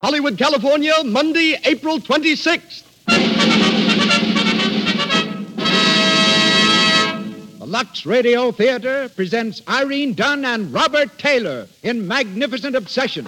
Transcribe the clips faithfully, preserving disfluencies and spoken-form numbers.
Hollywood, California, Monday, April twenty-sixth. The Lux Radio Theater presents Irene Dunne and Robert Taylor in Magnificent Obsession.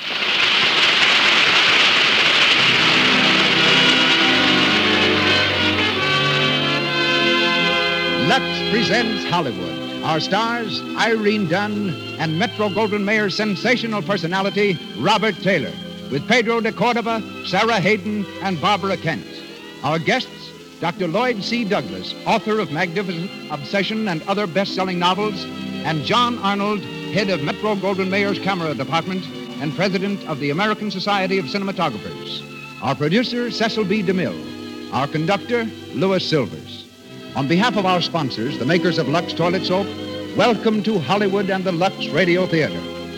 Lux presents Hollywood. Our stars, Irene Dunne and Metro-Goldwyn-Mayer's sensational personality, Robert Taylor, with Pedro de Cordova, Sarah Hayden, and Barbara Kent. Our guests, Doctor Lloyd C. Douglas, author of Magnificent Obsession and other best-selling novels, and John Arnold, head of Metro-Goldwyn-Mayer's Camera Department and president of the American Society of Cinematographers. Our producer, Cecil B. DeMille. Our conductor, Louis Silvers. On behalf of our sponsors, the makers of Lux Toilet Soap, welcome to Hollywood and the Lux Radio Theater.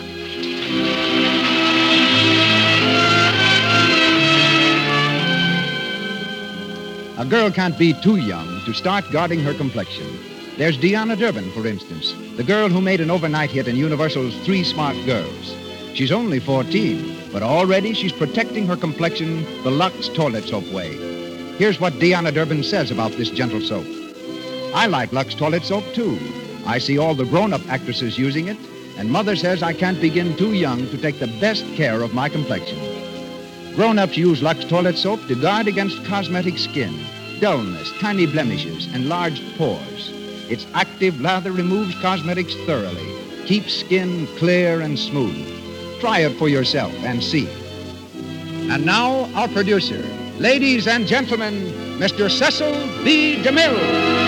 A girl can't be too young to start guarding her complexion. There's Deanna Durbin, for instance, the girl who made an overnight hit in Universal's Three Smart Girls. She's only fourteen, but already she's protecting her complexion the Lux Toilet Soap way. Here's what Deanna Durbin says about this gentle soap. I like Lux Toilet Soap, too. I see all the grown-up actresses using it, and Mother says I can't begin too young to take the best care of my complexion. Grown-ups use Lux Toilet Soap to guard against cosmetic skin, dullness, tiny blemishes, enlarged pores. Its active lather removes cosmetics thoroughly, keeps skin clear and smooth. Try it for yourself and see. And now, our producer. Ladies and gentlemen, Mister Cecil B. DeMille.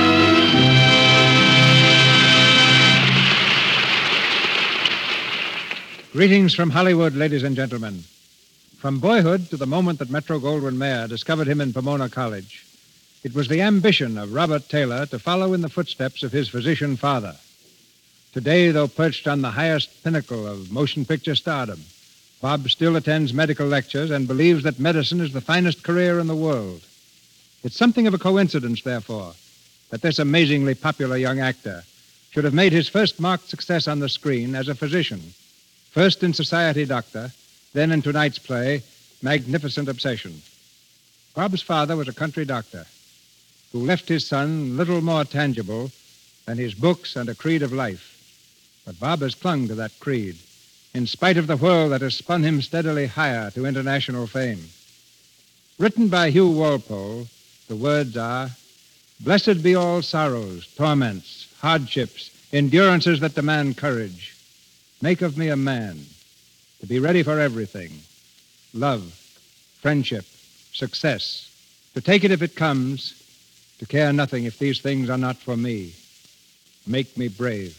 Greetings from Hollywood, ladies and gentlemen. From boyhood to the moment that Metro-Goldwyn-Mayer discovered him in Pomona College, it was the ambition of Robert Taylor to follow in the footsteps of his physician father. Today, though perched on the highest pinnacle of motion picture stardom, Bob still attends medical lectures and believes that medicine is the finest career in the world. It's something of a coincidence, therefore, that this amazingly popular young actor should have made his first marked success on the screen as a physician, first in Society Doctor, then in tonight's play, Magnificent Obsession. Bob's father was a country doctor who left his son little more tangible than his books and a creed of life. But Bob has clung to that creed, in spite of the whirl that has spun him steadily higher to international fame. Written by Hugh Walpole, the words are, "Blessed be all sorrows, torments, hardships, endurances that demand courage. Make of me a man, to be ready for everything. Love, friendship, success, to take it if it comes, to care nothing if these things are not for me. Make me brave."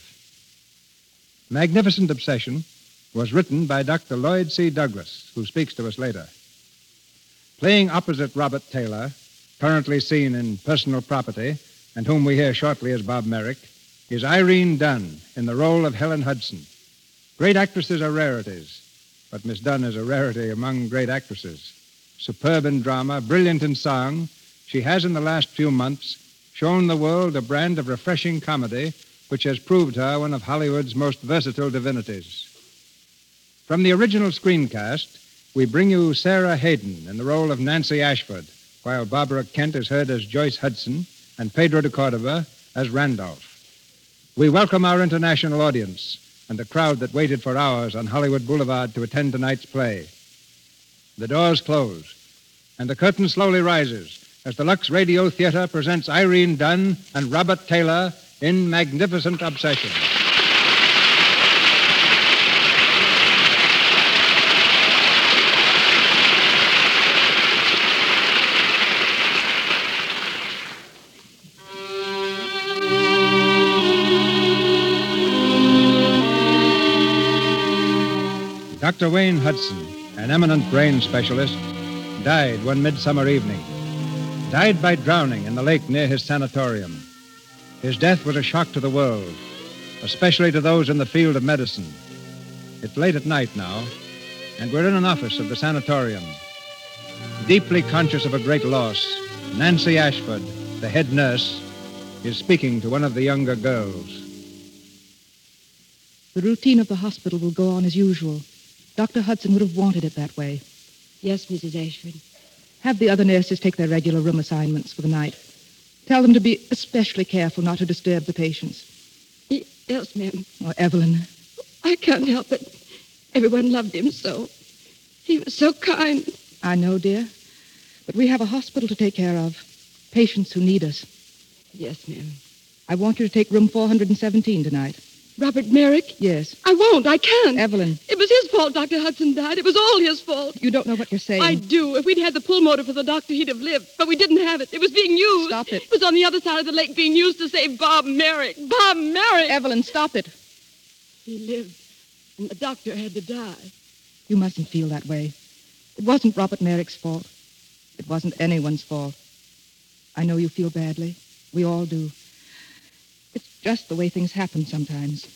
Magnificent Obsession was written by Doctor Lloyd C. Douglas, who speaks to us later. Playing opposite Robert Taylor, currently seen in Personal Property, and whom we hear shortly as Bob Merrick, is Irene Dunne in the role of Helen Hudson. Great actresses are rarities, but Miss Dunne is a rarity among great actresses. Superb in drama, brilliant in song, she has in the last few months shown the world a brand of refreshing comedy which has proved her one of Hollywood's most versatile divinities. From the original screencast, we bring you Sarah Hayden in the role of Nancy Ashford, while Barbara Kent is heard as Joyce Hudson and Pedro de Cordova as Randolph. We welcome our international audience and the crowd that waited for hours on Hollywood Boulevard to attend tonight's play. The doors close, and the curtain slowly rises as the Lux Radio Theater presents Irene Dunne and Robert Taylor in Magnificent Obsession. Doctor Wayne Hudson, an eminent brain specialist, died one midsummer evening. Died by drowning in the lake near his sanatorium. His death was a shock to the world, especially to those in the field of medicine. It's late at night now, and we're in an office of the sanatorium. Deeply conscious of a great loss, Nancy Ashford, the head nurse, is speaking to one of the younger girls. The routine of the hospital will go on as usual. Doctor Hudson would have wanted it that way. Yes, Missus Ashford. Have the other nurses take their regular room assignments for the night. Tell them to be especially careful not to disturb the patients. Y- yes, ma'am. Oh, Evelyn. I can't help it. Everyone loved him so. He was so kind. I know, dear. But we have a hospital to take care of. Patients who need us. Yes, ma'am. I want you to take room four hundred seventeen tonight. Robert Merrick? Yes. I won't. I can't. Evelyn. It was his fault Doctor Hudson died. It was all his fault. You don't know what you're saying. I do. If we'd had the pull motor for the doctor, he'd have lived. But we didn't have it. It was being used. Stop it. It was on the other side of the lake being used to save Bob Merrick. Bob Merrick! Evelyn, stop it. He lived, and the doctor had to die. You mustn't feel that way. It wasn't Robert Merrick's fault. It wasn't anyone's fault. I know you feel badly. We all do. It's just the way things happen sometimes.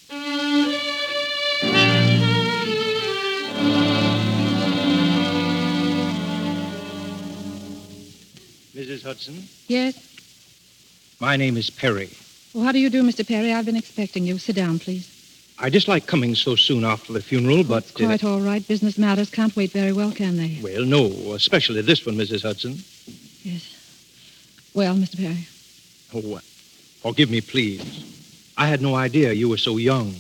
Missus Hudson? Yes? My name is Perry. Well, how do you do, Mister Perry? I've been expecting you. Sit down, please. I dislike coming so soon after the funeral, but... It's quite all right. Business matters can't wait very well, can they? Well, no, especially this one, Missus Hudson. Yes. Well, Mister Perry? Oh, uh, forgive me, please. I had no idea you were so young.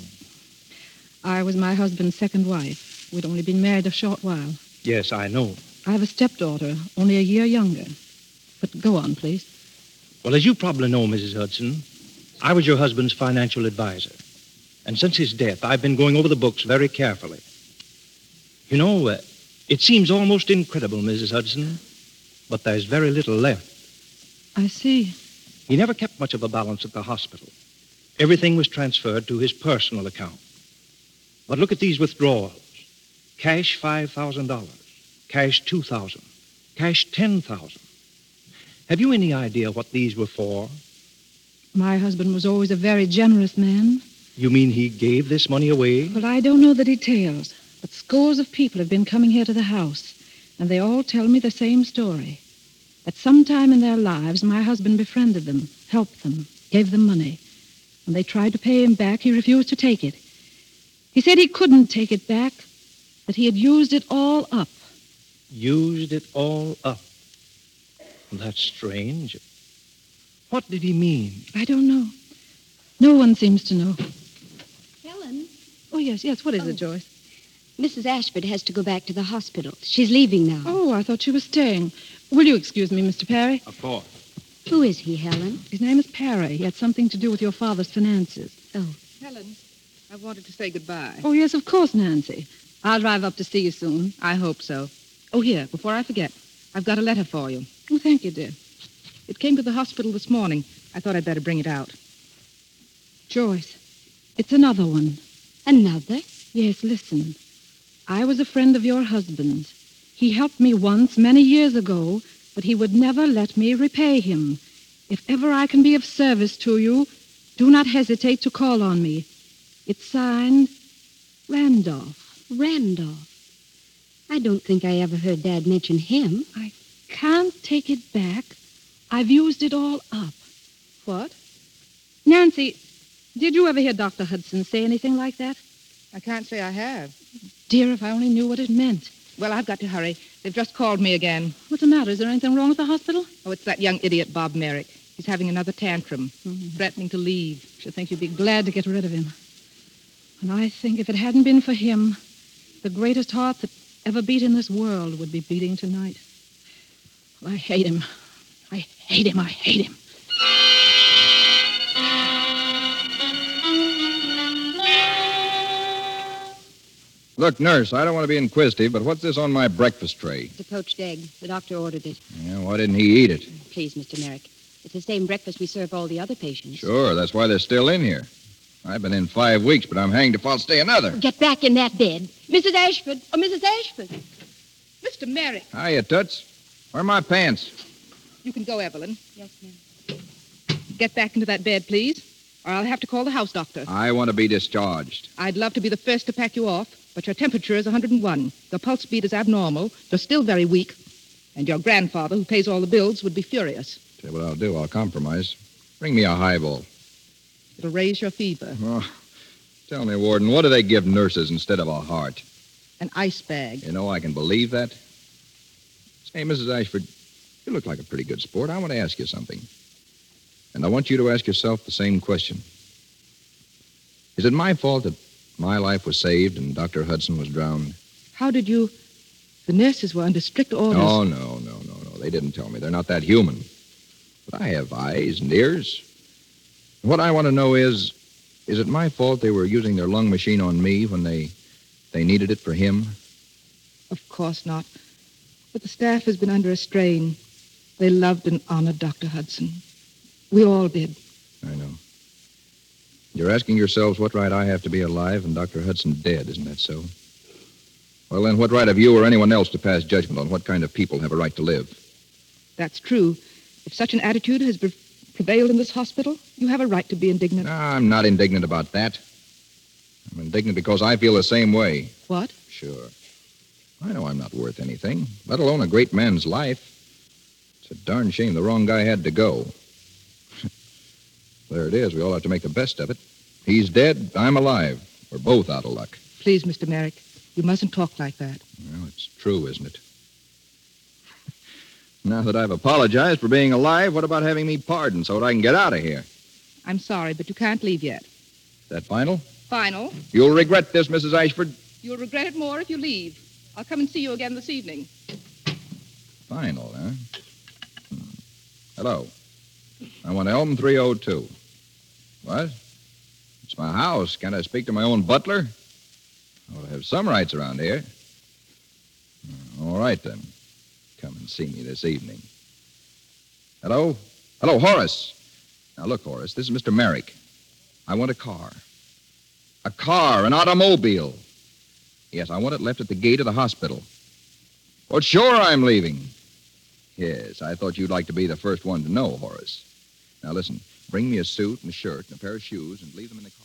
I was my husband's second wife. We'd only been married a short while. Yes, I know. I have a stepdaughter, only a year younger. But go on, please. Well, as you probably know, Missus Hudson, I was your husband's financial advisor. And since his death, I've been going over the books very carefully. You know, uh, it seems almost incredible, Missus Hudson, but there's very little left. I see. He never kept much of a balance at the hospital. Everything was transferred to his personal account. But look at these withdrawals. Cash five thousand dollars. Cash two thousand dollars. Cash ten thousand dollars. Have you any idea what these were for? My husband was always a very generous man. You mean he gave this money away? Well, I don't know the details, but scores of people have been coming here to the house, and they all tell me the same story. At some time in their lives, my husband befriended them, helped them, gave them money. When they tried to pay him back, he refused to take it. He said he couldn't take it back, that he had used it all up. Used it all up? That's strange. What did he mean? I don't know. No one seems to know. Helen? Oh, yes, yes. What is Oh. it, Joyce? Missus Ashford has to go back to the hospital. She's leaving now. Oh, I thought she was staying. Will you excuse me, Mister Perry? Of course. Who is he, Helen? His name is Perry. He had something to do with your father's finances. Oh. Helen, I wanted to say goodbye. Oh, yes, of course, Nancy. I'll drive up to see you soon. I hope so. Oh, here, before I forget, I've got a letter for you. Oh, thank you, dear. It came to the hospital this morning. I thought I'd better bring it out. Joyce, it's another one. Another? Yes, listen. I was a friend of your husband's. He helped me once, many years ago, but he would never let me repay him. If ever I can be of service to you, do not hesitate to call on me. It's signed Randolph. Randolph. I don't think I ever heard Dad mention him. I can't take it back. I've used it all up. What? Nancy, did you ever hear Doctor Hudson say anything like that? I can't say I have. Dear, if I only knew what it meant. Well, I've got to hurry. They've just called me again. What's the matter? Is there anything wrong at the hospital? Oh, it's that young idiot, Bob Merrick. He's having another tantrum, Mhm. threatening to leave. Should think you'd be glad to get rid of him. And I think if it hadn't been for him, the greatest heart that ever beat in this world would be beating tonight. Well, I hate him. I hate him. I hate him. Look, nurse, I don't want to be inquisitive, but what's this on my breakfast tray? It's a poached egg. The doctor ordered it. Yeah, why didn't he eat it? Please, Mister Merrick. It's the same breakfast we serve all the other patients. Sure, that's why they're still in here. I've been in five weeks, but I'm hanged if I'll stay another. Get back in that bed. Missus Ashford. Oh, Missus Ashford. Mister Merrick. Hiya, Toots. Where are my pants? You can go, Evelyn. Yes, ma'am. Get back into that bed, please, or I'll have to call the house doctor. I want to be discharged. I'd love to be the first to pack you off, but your temperature is one hundred one. Your pulse speed is abnormal. You're still very weak. And your grandfather, who pays all the bills, would be furious. Tell you what I'll do. I'll compromise. Bring me a highball. It'll raise your fever. Oh, tell me, Warden, what do they give nurses instead of a heart? An ice bag. You know, I can believe that. Hey, Missus Ashford, you look like a pretty good sport. I want to ask you something. And I want you to ask yourself the same question. Is it my fault that my life was saved and Doctor Hudson was drowned? How did you... The nurses were under strict orders. Oh, no, no, no, no. They didn't tell me. They're not that human. But I have eyes and ears. What I want to know is, is it my fault they were using their lung machine on me when they, they needed it for him? Of course not. But the staff has been under a strain. They loved and honored Doctor Hudson. We all did. I know. You're asking yourselves what right I have to be alive and Doctor Hudson dead, isn't that so? Well, then, what right have you or anyone else to pass judgment on what kind of people have a right to live? That's true. If such an attitude has pre- prevailed in this hospital, you have a right to be indignant. No, I'm not indignant about that. I'm indignant because I feel the same way. What? Sure. I know I'm not worth anything, let alone a great man's life. It's a darn shame the wrong guy had to go. There it is. We all have to make the best of it. He's dead. I'm alive. We're both out of luck. Please, Mister Merrick, you mustn't talk like that. Well, it's true, isn't it? Now that I've apologized for being alive, what about having me pardoned so that I can get out of here? I'm sorry, but you can't leave yet. Is that final? Final. You'll regret this, Missus Ashford. You'll regret it more if you leave. I'll come and see you again this evening. Final, huh? Hmm. Hello. I want Elm three oh two. What? It's my house. Can't I speak to my own butler? Well, I have some rights around here. All right, then. Come and see me this evening. Hello? Hello, Horace. Now, look, Horace, this is Mister Merrick. I want a car. A car, an automobile. Yes, I want it left at the gate of the hospital. Well, sure I'm leaving. Yes, I thought you'd like to be the first one to know, Horace. Now, listen, bring me a suit and a shirt and a pair of shoes and leave them in the car.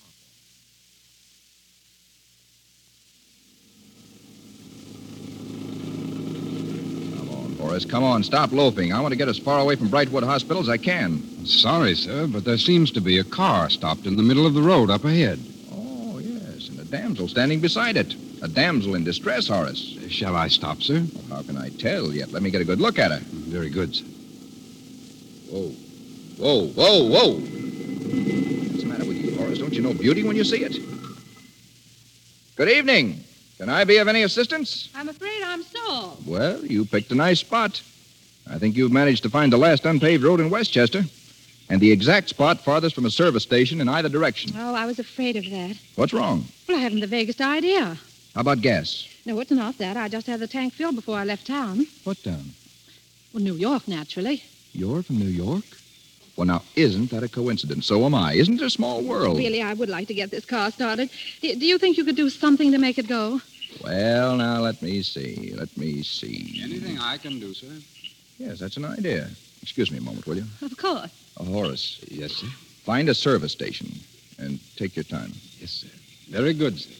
Come on, Horace, come on, stop loafing. I want to get as far away from Brightwood Hospital as I can. Sorry, sir, but there seems to be a car stopped in the middle of the road up ahead. Oh, yes, and a damsel standing beside it. A damsel in distress, Horace. Shall I stop, sir? Well, how can I tell yet? Let me get a good look at her. Very good, sir. Whoa. Whoa, whoa, whoa. What's the matter with you, Horace? Don't you know beauty when you see it? Good evening. Can I be of any assistance? I'm afraid I'm stalled. Well, you picked a nice spot. I think you've managed to find the last unpaved road in Westchester, and the exact spot farthest from a service station in either direction. Oh, I was afraid of that. What's wrong? Well, I haven't the vaguest idea. How about gas? No, it's not that. I just had the tank filled before I left town. What town? Well, New York, naturally. You're from New York? Well, now, isn't that a coincidence? So am I. Isn't it a small world? Really, I would like to get this car started. Do, do you think you could do something to make it go? Well, now, let me see. Let me see. Anything I can do, sir? Yes, that's an idea. Excuse me a moment, will you? Of course. Uh, Horace, Yes, sir. find a service station and take your time. Yes, sir. Very good, sir.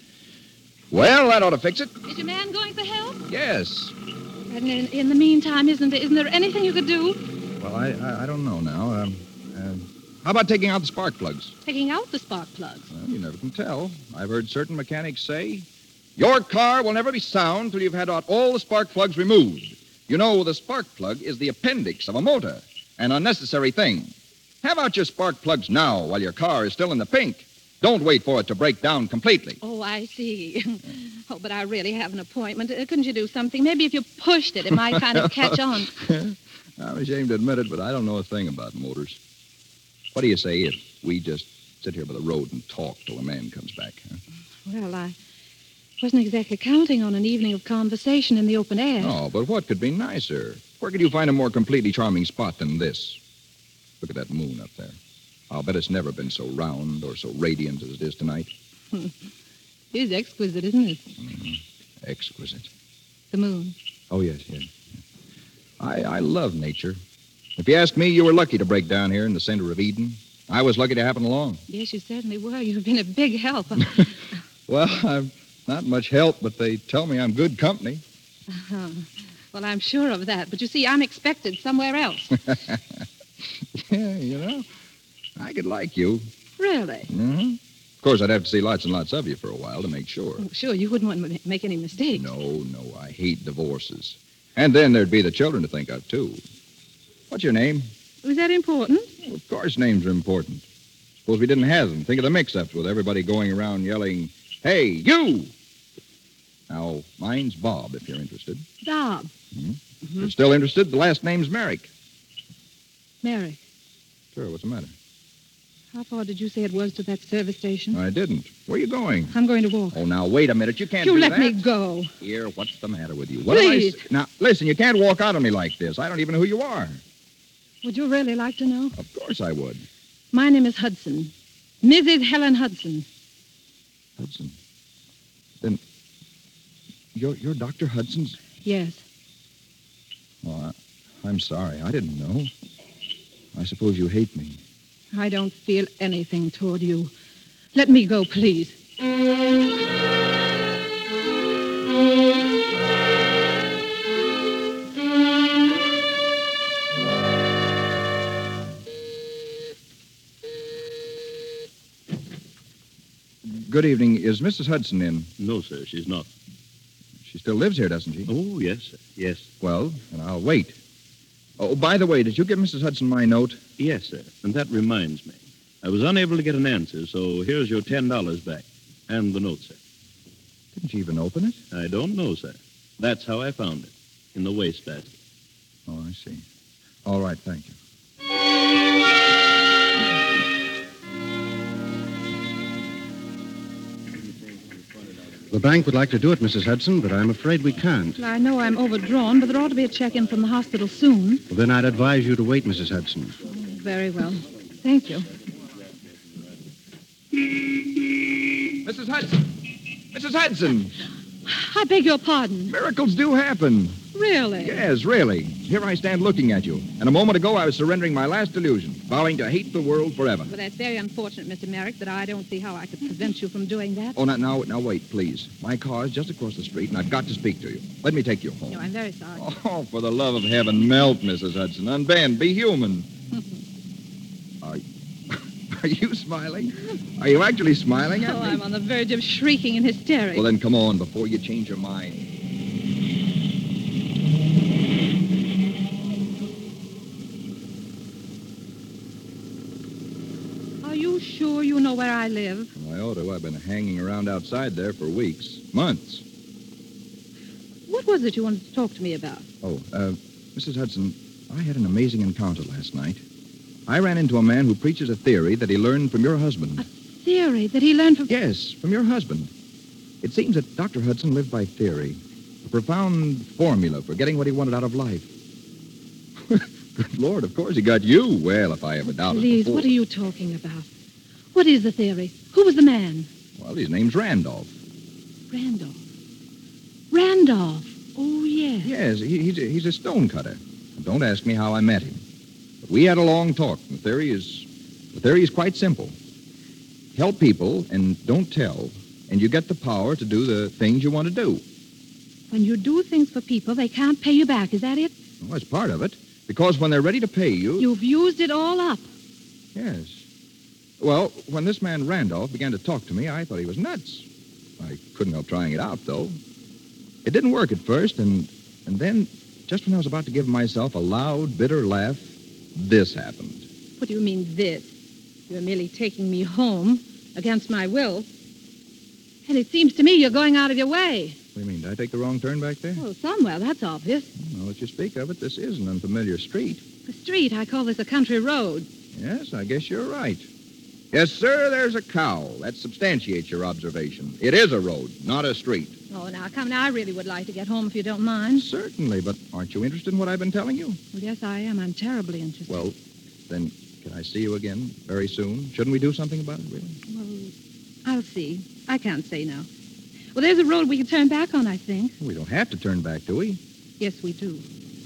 Well, that ought to fix it. Is your man going for help? Yes. And in, in the meantime, isn't there, isn't there anything you could do? Well, I I, I don't know now. Um, uh, how about taking out the spark plugs? Taking out the spark plugs. Well, you never can tell. I've heard certain mechanics say, your car will never be sound till you've had out all the spark plugs removed. You know, the spark plug is the appendix of a motor, an unnecessary thing. Have out your spark plugs now while your car is still in the pink. Don't wait for it to break down completely. Oh, I see. Oh, but I really have an appointment. Uh, couldn't you do something? Maybe if you pushed it, it might kind of catch on. I'm ashamed to admit it, but I don't know a thing about motors. What do you say if we just sit here by the road and talk till the man comes back? Huh? Well, I wasn't exactly counting on an evening of conversation in the open air. Oh, but what could be nicer? Where could you find a more completely charming spot than this? Look at that moon up there. I'll bet it's never been so round or so radiant as it is tonight. It is exquisite, isn't it? Mm-hmm. Exquisite. The moon. Oh, yes, yes. I, I love nature. If you ask me, you were lucky to break down here in the center of Eden. I was lucky to happen along. Yes, you certainly were. You've been a big help. Well, I'm not much help, but they tell me I'm good company. Uh-huh. Well, I'm sure of that. But you see, I'm expected somewhere else. Yeah, you know, I could like you. Really? Mm-hmm. Of course, I'd have to see lots and lots of you for a while to make sure. Oh, sure, you wouldn't want to make any mistakes. No, no, I hate divorces. And then there'd be the children to think of, too. What's your name? Was that important? Well, of course names are important. Suppose we didn't have them. Think of the mix-ups with everybody going around yelling, "Hey, you!" Now, mine's Bob, if you're interested. Bob. Mm-hmm. If you're still interested, the last name's Merrick. Merrick. Sure, what's the matter? How far did you say it was to that service station? I didn't. Where are you going? I'm going to walk. Oh, now, wait a minute. You can't You do let that. me go. Here, what's the matter with you? What am I Please. s- Now, listen, you can't walk out on me like this. I don't even know who you are. Would you really like to know? Of course I would. My name is Hudson. Missus Helen Hudson. Hudson. Then, you're, you're Doctor Hudson's... Yes. Oh, I, I'm sorry. I didn't know. I suppose you hate me. I don't feel anything toward you. Let me go, please. Good evening. Is Missus Hudson in? No, sir, she's not. She still lives here, doesn't she? Oh, yes, sir. Yes. Well, then I'll wait. Oh, by the way, did you give Missus Hudson my note? Yes, sir. And that reminds me. I was unable to get an answer, so here's your ten dollars back. And the note, sir. Didn't you even open it? I don't know, sir. That's how I found it. In the wastebasket. Oh, I see. All right, thank you. The bank would like to do it, Missus Hudson, but I'm afraid we can't. Well, I know I'm overdrawn, but there ought to be a check-in from the hospital soon. Well, then I'd advise you to wait, Missus Hudson. Very well. Thank you. Missus Hudson! Missus Hudson! I beg your pardon. Miracles do happen. Really? Yes, really. Here I stand looking at you. And a moment ago, I was surrendering my last illusion, vowing to hate the world forever. Well, that's very unfortunate, Mister Merrick, but I don't see how I could prevent you from doing that. Oh, now, now, now, wait, please. My car's just across the street, and I've got to speak to you. Let me take you home. No, I'm very sorry. Oh, for the love of heaven, melt, Missus Hudson. Unbend. Be human. Are, are you smiling? Are you actually smiling at Oh, me? I'm on the verge of shrieking in hysterics. Well, then come on before you change your mind. Are you sure you know where I live? Well, I ought to. I've been hanging around outside there for weeks, months. What was it you wanted to talk to me about? Oh, uh, Missus Hudson, I had an amazing encounter last night. I ran into a man who preaches a theory that he learned from your husband. Theory that he learned from... Yes, from your husband. It seems that Doctor Hudson lived by theory, a profound formula for getting what he wanted out of life. Good Lord, of course he got you. Well, if I ever doubted Please, before. what are you talking about? What is the theory? Who was the man? Well, his name's Randolph. Randolph. Randolph. Oh, yes. Yes, he, he's, a, he's a stonecutter. Don't ask me how I met him. But we had a long talk. The theory is the theory is quite simple. Help people and don't tell, and you get the power to do the things you want to do. When you do things for people, they can't pay you back. Is that it? Well, that's part of it. Because when they're ready to pay you... You've used it all up. Yes. Well, when this man Randolph began to talk to me, I thought he was nuts. I couldn't help trying it out, though. It didn't work at first, and and then, just when I was about to give myself a loud, bitter laugh, this happened. What do you mean, this? You're merely taking me home against my will. And it seems to me you're going out of your way. What do you mean, did I take the wrong turn back there? Well, somewhere, that's obvious. Now that you speak of it, this is an unfamiliar street. The street, I call this a country road. Yes, I guess you're right. Yes, sir, there's a cow. That substantiates your observation. It is a road, not a street. Oh, now, come now, I really would like to get home if you don't mind. Certainly, but aren't you interested in what I've been telling you? Well, yes, I am. I'm terribly interested. Well, then, can I see you again very soon? Shouldn't we do something about it, really? Well, I'll see. I can't say now. Well, there's a road we can turn back on, I think. We don't have to turn back, do we? Yes, we do.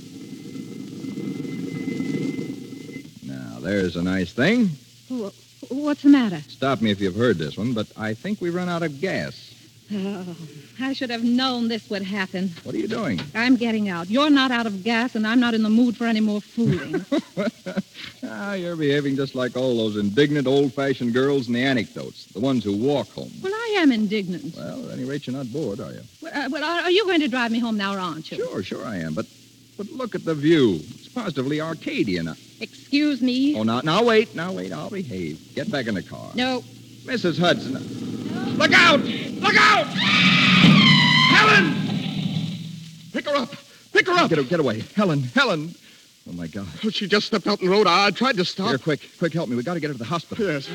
Now, there's a nice thing. Oh, what's the matter? Stop me if you've heard this one, but I think we run out of gas. Oh, I should have known this would happen. What are you doing? I'm getting out. You're not out of gas, and I'm not in the mood for any more fooling. Ah, you're behaving just like all those indignant, old-fashioned girls in the anecdotes, the ones who walk home. Well, I am indignant. Well, at any rate, you're not bored, are you? Well, uh, well, are are you going to drive me home now, or aren't you? Sure, sure I am, but But look at the view. It's positively Arcadian. Excuse me. Oh, now, now wait, now wait. I'll behave. Get back in the car. No. Missus Hudson. Look out! Look out! Helen! Pick her up. Pick her up. Get, get away. Helen, Helen. Oh, my God. Oh, she just stepped out in the road. I tried to stop. Here, quick, quick, help me. We got to get her to the hospital. Yes.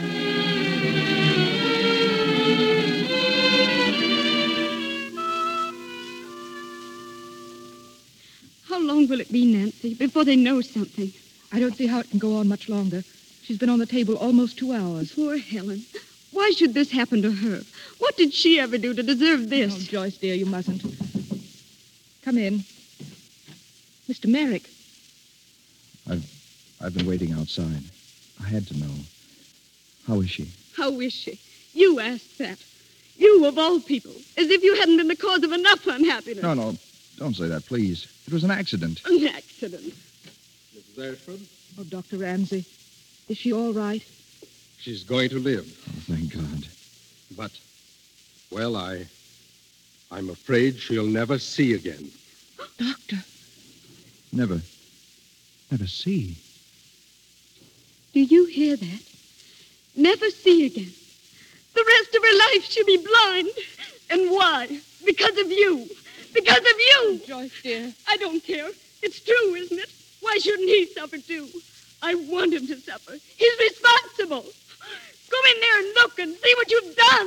How long will it be, Nancy, before they know something? I don't see how it can go on much longer. She's been on the table almost two hours. Poor Helen. Why should this happen to her? What did she ever do to deserve this? Oh, Joyce, dear, you mustn't. Come in. Mister Merrick. I've, I've been waiting outside. I had to know. How is she? How is she? You asked that. You, of all people. As if you hadn't been the cause of enough unhappiness. No, no. Don't say that, please. It was an accident. An accident. Missus Ashford? Oh, Doctor Ramsey. Is she all right? She's going to live. Oh, thank God. But, well, I... I'm afraid she'll never see again. Doctor. Never. Never see. Do you hear that? Never see again. The rest of her life she'll be blind. And why? Because of you. Because of you. Joyce, dear. I don't care. It's true, isn't it? Why shouldn't he suffer too? I want him to suffer. He's responsible. Go in there and look and see what you've done.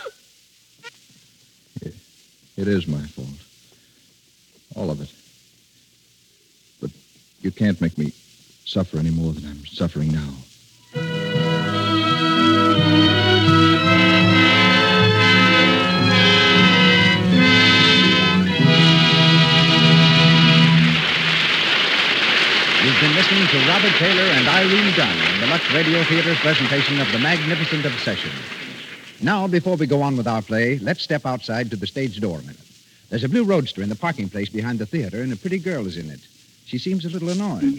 It, it is my fault. All of it. But you can't make me suffer any more than I'm suffering now. You've been listening to Robert Taylor and Irene Dunn in the Lux Radio Theater's presentation of The Magnificent Obsession. Now, before we go on with our play, let's step outside to the stage door a minute. There's a blue roadster in the parking place behind the theater, and a pretty girl is in it. She seems a little annoyed.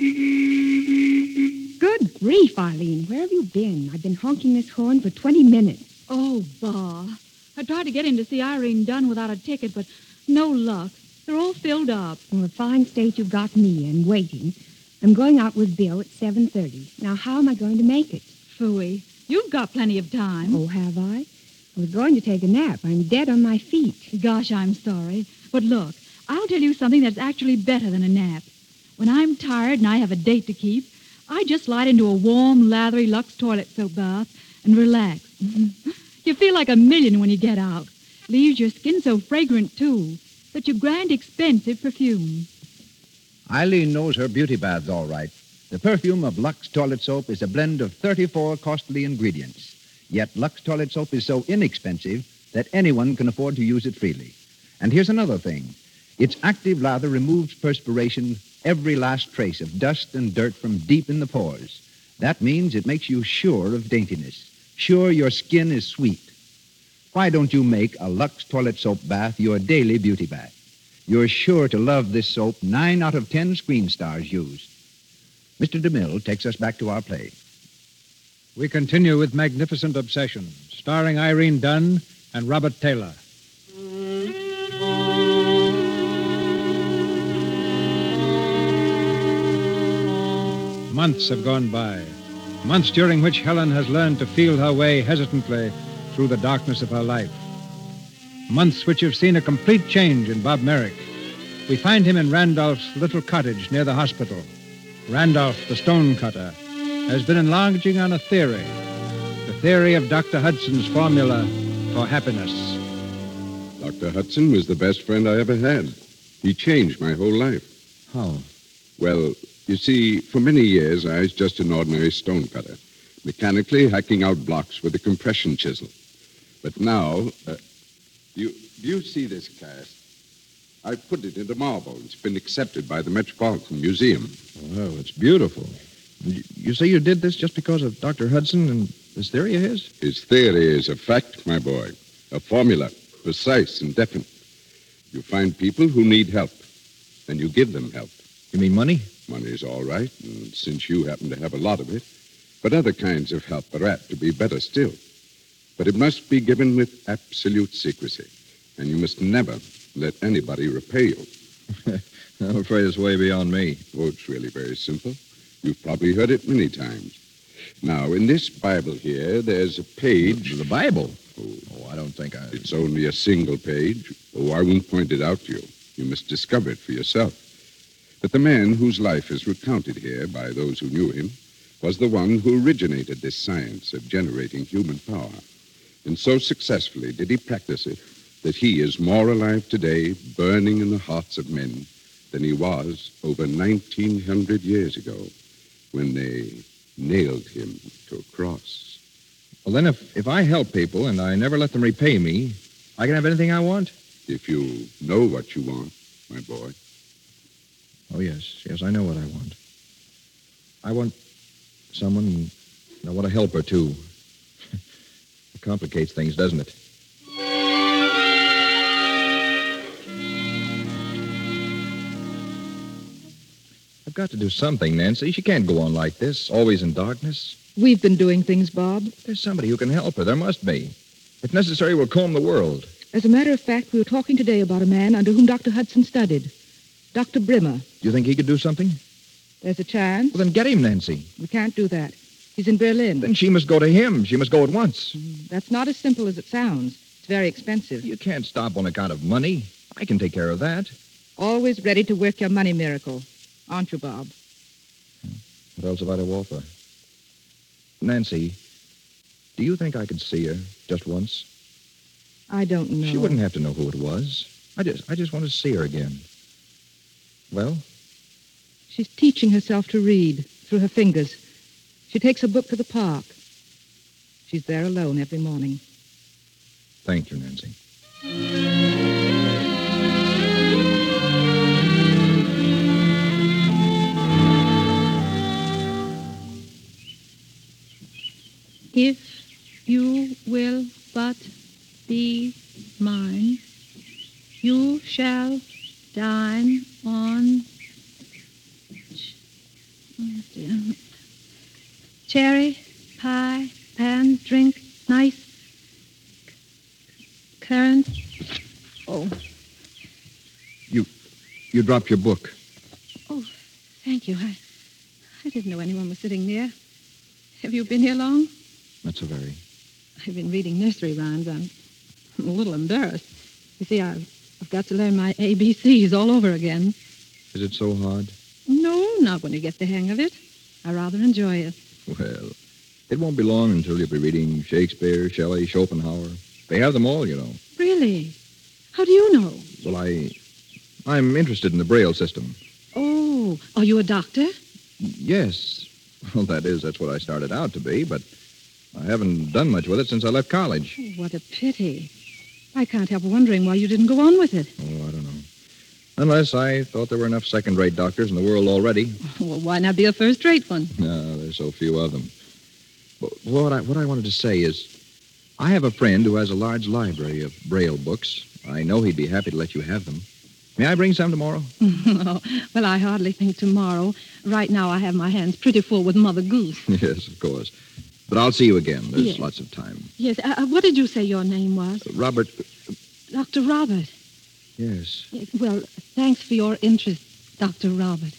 Good grief, Eileen. Where have you been? I've been honking this horn for twenty minutes. Oh, bah. I tried to get in to see Irene Dunn without a ticket, but no luck. They're all filled up. In a fine state you've got me in, waiting. I'm going out with Bill at seven thirty. Now, how am I going to make it? Phooey. You've got plenty of time. Oh, have I? I was going to take a nap. I'm dead on my feet. Gosh, I'm sorry. But look, I'll tell you something that's actually better than a nap. When I'm tired and I have a date to keep, I just slide into a warm, lathery Lux toilet soap bath and relax. You feel like a million when you get out. Leaves your skin so fragrant, too. Such a grand, expensive perfume. Eileen knows her beauty baths all right. The perfume of Lux toilet soap is a blend of thirty-four costly ingredients. Yet Lux toilet soap is so inexpensive that anyone can afford to use it freely. And here's another thing. Its active lather removes perspiration, every last trace of dust and dirt from deep in the pores. That means it makes you sure of daintiness, sure your skin is sweet. Why don't you make a Lux toilet soap bath your daily beauty bath? You're sure to love this soap nine out of ten screen stars use. Mister DeMille takes us back to our play. We continue with Magnificent Obsession, starring Irene Dunn and Robert Taylor. Months have gone by. Months during which Helen has learned to feel her way hesitantly through the darkness of her life. Months which have seen a complete change in Bob Merrick. We find him in Randolph's little cottage near the hospital. Randolph, the stonecutter, has been enlarging on a theory. The theory of Doctor Hudson's formula for happiness. Doctor Hudson was the best friend I ever had. He changed my whole life. How? Well, you see, for many years I was just an ordinary stonecutter, mechanically hacking out blocks with a compression chisel. But now, uh, you, do you see this cast? I put it into marble. It's been accepted by the Metropolitan Museum. Well, it's beautiful. You, you say you did this just because of Doctor Hudson and this theory of his? His theory is a fact, my boy. A formula, precise and definite. You find people who need help, and you give them help. You mean money? Money's all right, and since you happen to have a lot of it. But other kinds of help are apt to be better still. But it must be given with absolute secrecy, and you must never let anybody repay you. Now, I'm afraid it's way beyond me. Oh, it's really very simple. You've probably heard it many times. Now, in this Bible here, there's a page... The Bible? Oh, oh I don't think I... It's only a single page. Oh, I won't point it out to you. You must discover it for yourself. But the man whose life is recounted here by those who knew him was the one who originated this science of generating human power. And so successfully did he practice it that he is more alive today, burning in the hearts of men, than he was over nineteen hundred years ago when they nailed him to a cross. Well, then, if, if I help people and I never let them repay me, I can have anything I want? If you know what you want, my boy. Oh, yes. Yes, I know what I want. I want someone, and I want to help her, too. It complicates things, doesn't it? I've got to do something, Nancy. She can't go on like this, always in darkness. We've been doing things, Bob. There's somebody who can help her. There must be. If necessary, we'll comb the world. As a matter of fact, we were talking today about a man under whom Doctor Hudson studied. Doctor Brimmer. Do you think he could do something? There's a chance. Well, then get him, Nancy. We can't do that. He's in Berlin. Then she must go to him. She must go at once. That's not as simple as it sounds. It's very expensive. You can't stop on account of money. I can take care of that. Always ready to work your money miracle. Aren't you, Bob? What else have I to offer? Nancy, do you think I could see her just once? I don't know. She wouldn't have to know who it was. I just, I just want to see her again. Well? She's teaching herself to read through her fingers. She takes a book to the park. She's there alone every morning. Thank you, Nancy. If you will but be mine, you shall dine on cherry pie and drink nice currants. Oh. You, you dropped your book. Oh, thank you. I, I didn't know anyone was sitting near. Have you been here long? Not so very. I've been reading nursery rhymes. I'm a little embarrassed. You see, I've, I've got to learn my A B Cs all over again. Is it so hard? No, not when you get the hang of it. I rather enjoy it. Well, it won't be long until you'll be reading Shakespeare, Shelley, Schopenhauer. They have them all, you know. Really? How do you know? Well, I... I'm interested in the Braille system. Oh, are you a doctor? Yes. Well, that is, that's what I started out to be, but I haven't done much with it since I left college. Oh, what a pity. I can't help wondering why you didn't go on with it. Oh, I don't know. Unless I thought there were enough second-rate doctors in the world already. Well, why not be a first-rate one? No, there's so few of them. But what I, what I wanted to say is, I have a friend who has a large library of Braille books. I know he'd be happy to let you have them. May I bring some tomorrow? Oh, well, I hardly think tomorrow. Right now, I have my hands pretty full with Mother Goose. Yes, of course. But I'll see you again. There's Yes. lots of time. Yes, uh, what did you say your name was? Robert... Doctor Robert. Yes. Yes, well, thanks for your interest, Doctor Robert.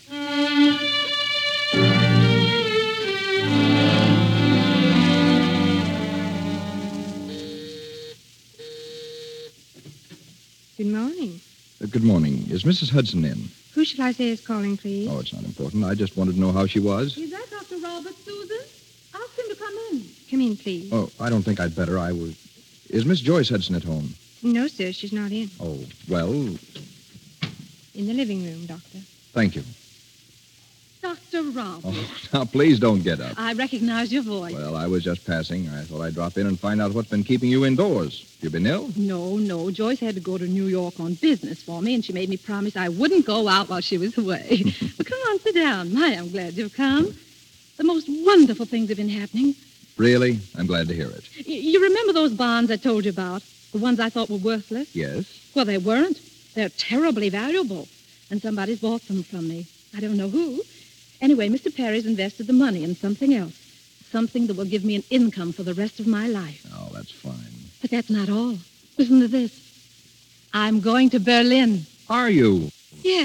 Good morning. Uh, good morning. Is Missus Hudson in? Who should I say is calling, please? Oh, it's not important. I just wanted to know how she was. Is that Doctor Robert, Susan? Ask him to come in. Come in, please. Oh, I don't think I'd better. I was... Is Miss Joyce Hudson at home? No, sir, she's not in. Oh, well, In the living room, Doctor. thank you. Doctor Robert. Oh, now, please don't get up. I recognize your voice. Well, I was just passing. I thought I'd drop in and find out what's been keeping you indoors. You been ill? No, no. Joyce had to go to New York on business for me, and she made me promise I wouldn't go out while she was away. Well, come on, sit down. My, I'm glad you've come. The most wonderful things have been happening. Really? I'm glad to hear it. Y- you remember those bonds I told you about? The ones I thought were worthless? Yes? Well, they weren't. They're terribly valuable. And somebody's bought them from me. I don't know who. Anyway, Mister Perry's invested the money in something else. Something that will give me an income for the rest of my life. Oh, that's fine. But that's not all. Listen to this. I'm going to Berlin. Are you? Yes.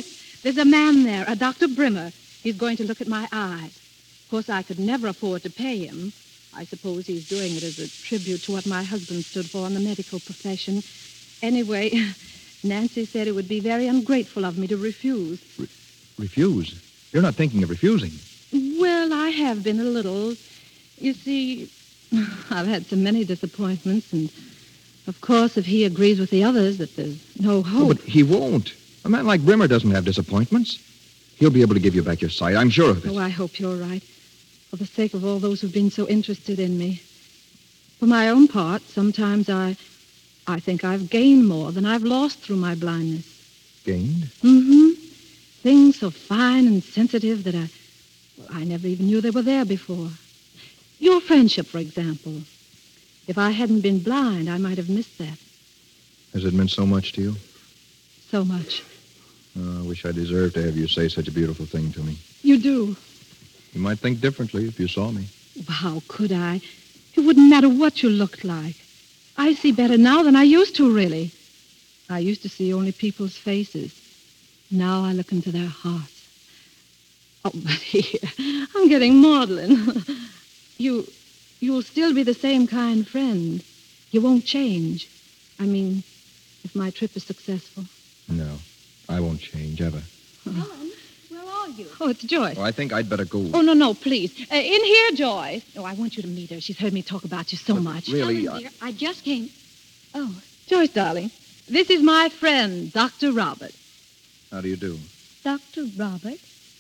There's a man there, a Doctor Brimmer. He's going to look at my eyes. Of course, I could never afford to pay him. I suppose he's doing it as a tribute to what my husband stood for in the medical profession. Anyway, Nancy said it would be very ungrateful of me to refuse. Re- refuse? You're not thinking of refusing. Well, I have been a little. You see, I've had so many disappointments, and of course, if he agrees with the others that there's no hope... Oh, but he won't. A man like Brimmer doesn't have disappointments. He'll be able to give you back your sight. I'm sure of it. Oh, I hope you're right. For the sake of all those who've been so interested in me. For my own part, sometimes I... I think I've gained more than I've lost through my blindness. Gained? Mm-hmm. Things so fine and sensitive that I... Well, I never even knew they were there before. Your friendship, for example. If I hadn't been blind, I might have missed that. Has it meant so much to you? So much. Oh, I wish I deserved to have you say such a beautiful thing to me. You do? You might think differently if you saw me. How could I? It wouldn't matter what you looked like. I see better now than I used to, really. I used to see only people's faces. Now I look into their hearts. Oh, but here, I'm getting maudlin. you, you'll still be the same kind friend. You won't change. I mean, if my trip is successful. No, I won't change, ever. Helen, where are you? Oh, it's Joyce. Oh, I think I'd better go. Oh, no, no, please. Uh, in here, Joyce. Oh, I want you to meet her. She's heard me talk about you so But much. really, Helen, dear, I just came. Oh, Joyce, darling. This is my friend, Doctor Robert. How do you do? Doctor Robert?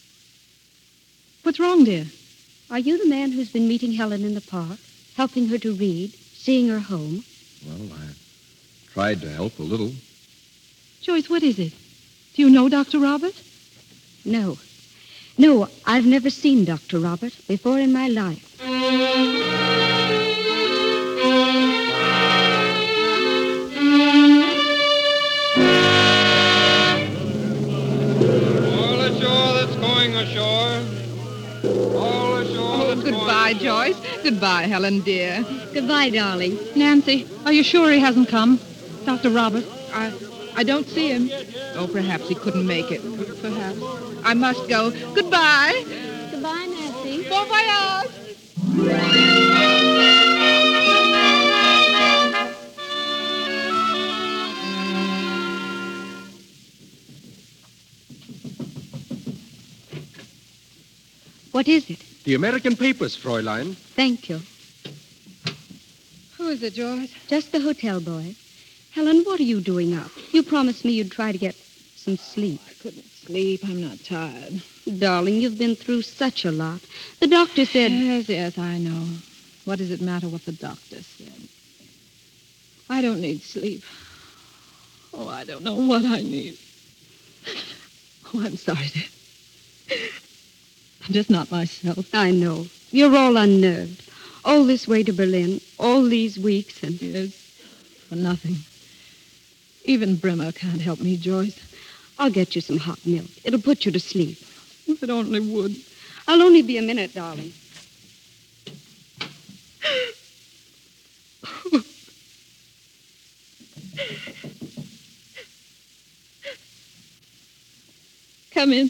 What's wrong, dear? Are you the man who's been meeting Helen in the park, helping her to read, seeing her home? Well, I tried to help a little. Joyce, what is it? Do you know Doctor Robert? No. No, I've never seen Doctor Robert before in my life. All ashore that's going ashore. All ashore Oh, that's goodbye, going ashore. Joyce. Goodbye, Helen, dear. Goodbye, darling. Nancy, are you sure he hasn't come? Doctor Robert? I, I don't see him. Oh, perhaps he couldn't make it. Perhaps. I must go. Goodbye. Goodbye, Nancy. Bon voyage. What is it? The American papers, Fräulein. Thank you. Who is it, Joyce? Just the hotel boy. Helen, what are you doing up? You promised me you'd try to get some sleep. I couldn't sleep. I'm not tired. Darling, you've been through such a lot. The doctor said... Yes, yes, I know. What does it matter what the doctor said? I don't need sleep. Oh, I don't know what I need. Oh, I'm sorry, dear. I'm just not myself. I know. You're all unnerved. All this way to Berlin, all these weeks, and... Yes, for nothing. Even Brimmer can't help me, Joyce. I'll get you some hot milk. It'll put you to sleep. If it only would. I'll only be a minute, darling. Come in.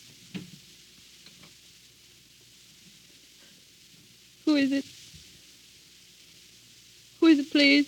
Who is it? Who is it, please?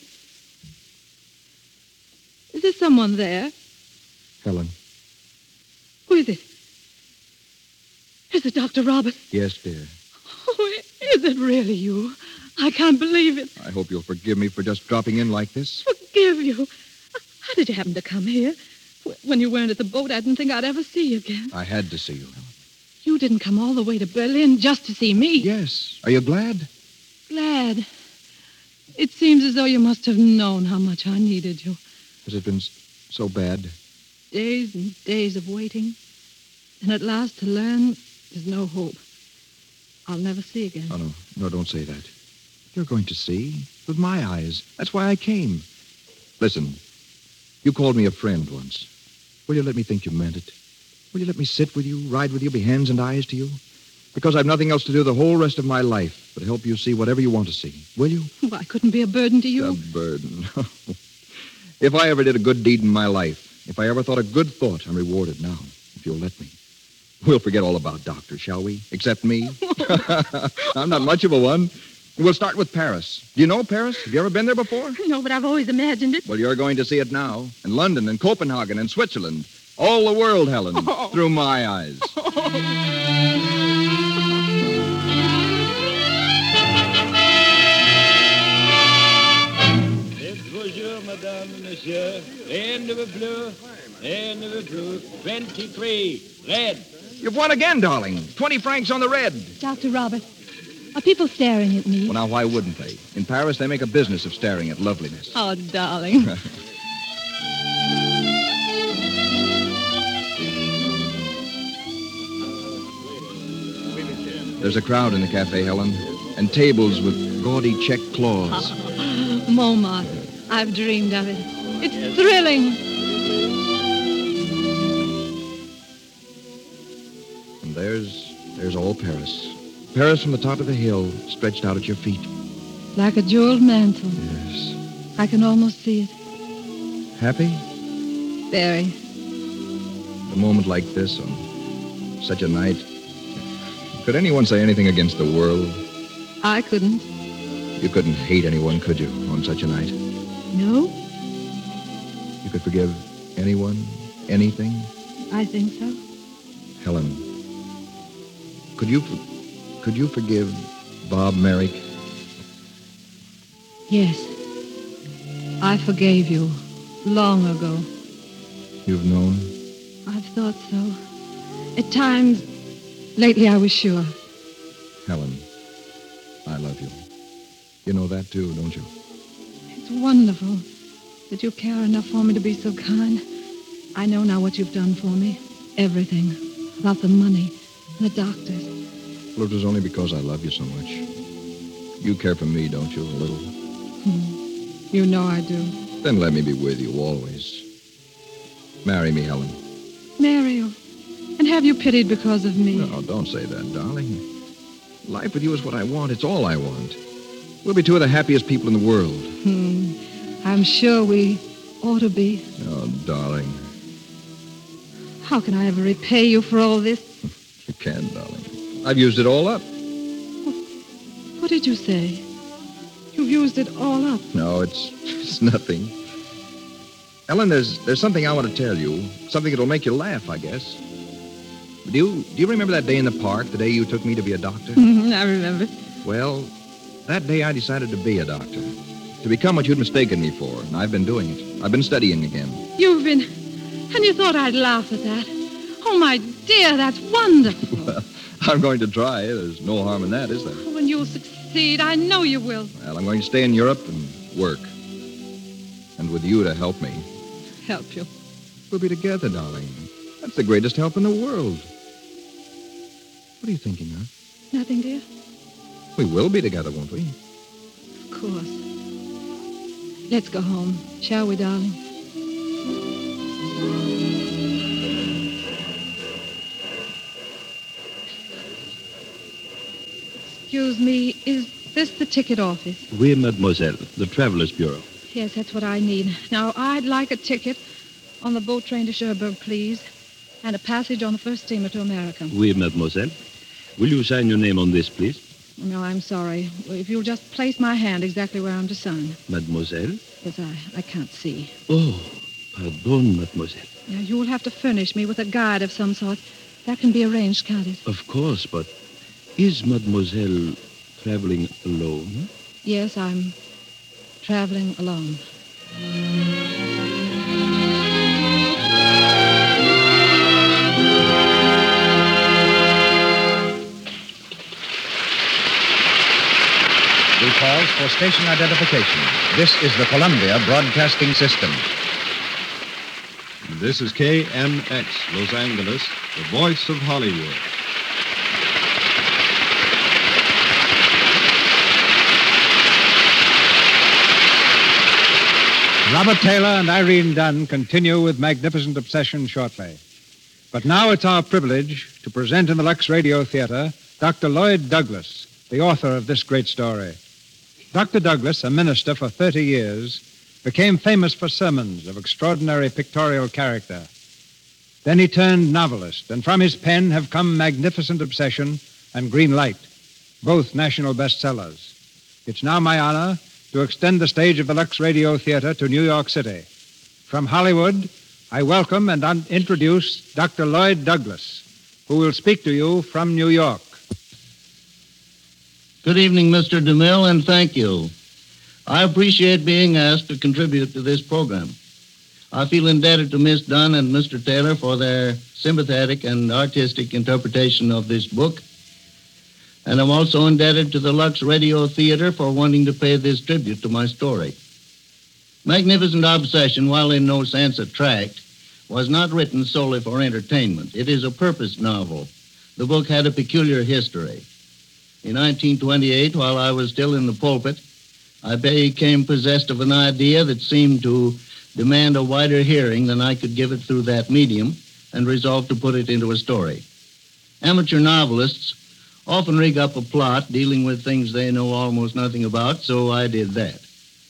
Is there someone there? Helen. Who is it? Is it Doctor Robert? Yes, dear. Oh, is it really you? I can't believe it. I hope you'll forgive me for just dropping in like this. Forgive you. How did you happen to come here? When you weren't at the boat, I didn't think I'd ever see you again. I had to see you, Helen. You didn't come all the way to Berlin just to see me. Yes. Are you glad? Glad. It seems as though you must have known how much I needed you. Has it been so bad? Days and days of waiting. And at last to learn there's no hope. I'll never see again. Oh, no. No, don't say that. You're going to see with my eyes. That's why I came. Listen, you called me a friend once. Will you let me think you meant it? Will you let me sit with you, ride with you, be hands and eyes to you? Because I've nothing else to do the whole rest of my life but help you see whatever you want to see. Will you? Oh, I couldn't be a burden to you. A burden. If I ever did a good deed in my life, if I ever thought a good thought, I'm rewarded now. If you'll let me. We'll forget all about doctors, shall we? Except me. I'm not much of a one. We'll start with Paris. Do you know Paris? Have you ever been there before? No, but I've always imagined it. Well, you're going to see it now. In London and Copenhagen and Switzerland. All the world, Helen. Oh. Through my eyes. Bonjour, madame, monsieur. Rien ne veut plus. Rien ne veut plus. twenty-three. Red. You've won again, darling. Twenty francs on the red. Doctor Robert, are people staring at me? Well, now, why wouldn't they? In Paris, they make a business of staring at loveliness. Oh, darling. There's a crowd in the cafe, Helen, and tables with gaudy check cloths. Montmartre. I've dreamed of it. It's thrilling. And there's, there's all Paris. Paris from the top of the hill, stretched out at your feet. Like a jeweled mantle. Yes. I can almost see it. Happy? Very. A moment like this, on such a night. Could anyone say anything against the world? I couldn't. You couldn't hate anyone, could you, on such a night? No? You could forgive anyone, anything? I think so. Helen, could you, could you forgive Bob Merrick? Yes. I forgave you long ago. You've known? I've thought so. At times, lately I was sure. Helen, I love you. You know that too, don't you? It's wonderful that you care enough for me to be so kind. I know now what you've done for me. Everything. About the money, the doctors. Well, it was only because I love you so much. You care for me, don't you, a little? Hmm. You know I do. Then let me be with you always. Marry me, Helen. Marry you. And have you pitied because of me? No, don't say that, darling. Life with you is what I want. It's all I want. We'll be two of the happiest people in the world. Hmm. I'm sure we ought to be. Oh, darling. How can I ever repay you for all this? You can, darling. I've used it all up. What did you say? You've used it all up. No, it's, it's nothing. Ellen, there's there's something I want to tell you. Something that'll make you laugh, I guess. Do you, do you remember that day in the park, the day you took me to be a doctor? I remember. Well, that day I decided to be a doctor. To become what you'd mistaken me for. And I've been doing it. I've been studying again. You've been... And you thought I'd laugh at that. Oh, my dear, that's wonderful. Well, I'm going to try. There's no harm in that, is there? When you'll succeed, I know you will. Well, I'm going to stay in Europe and work. And with you to help me. Help you. We'll be together, darling. That's the greatest help in the world. What are you thinking of? Nothing, dear. We will be together, won't we? Of course. Let's go home, shall we, darling? Excuse me, is this the ticket office? Oui, mademoiselle. The Travelers Bureau. Yes, that's what I need. Now, I'd like a ticket on the boat train to Cherbourg, please, and a passage on the first steamer to America. Oui, mademoiselle. Will you sign your name on this, please? No, I'm sorry. If you'll just place my hand exactly where I'm to sign. Mademoiselle? Yes, I, I can't see. Oh, pardon, mademoiselle. Now, you'll have to furnish me with a guide of some sort. That can be arranged, can't it? Of course, but is mademoiselle traveling alone? Yes, I'm traveling alone. We pause for station identification. This is the Columbia Broadcasting System. This is K M X, Los Angeles, the voice of Hollywood. Robert Taylor and Irene Dunn continue with Magnificent Obsession shortly. But now it's our privilege to present in the Lux Radio Theater Doctor Lloyd Douglas, the author of this great story. Doctor Douglas, a minister for thirty years, became famous for sermons of extraordinary pictorial character. Then he turned novelist, and from his pen have come Magnificent Obsession and Green Light, both national bestsellers. It's now my honor to extend the stage of the Lux Radio Theater to New York City. From Hollywood, I welcome and un- introduce Doctor Lloyd Douglas, who will speak to you from New York. Good evening, Mister DeMille, and thank you. I appreciate being asked to contribute to this program. I feel indebted to Miss Dunn and Mister Taylor for their sympathetic and artistic interpretation of this book. And I'm also indebted to the Lux Radio Theater for wanting to pay this tribute to my story. Magnificent Obsession, while in no sense a tract, was not written solely for entertainment. It is a purpose novel. The book had a peculiar history. In nineteen twenty-eight, while I was still in the pulpit, I became possessed of an idea that seemed to demand a wider hearing than I could give it through that medium, and resolved to put it into a story. Amateur novelists often rig up a plot dealing with things they know almost nothing about, so I did that.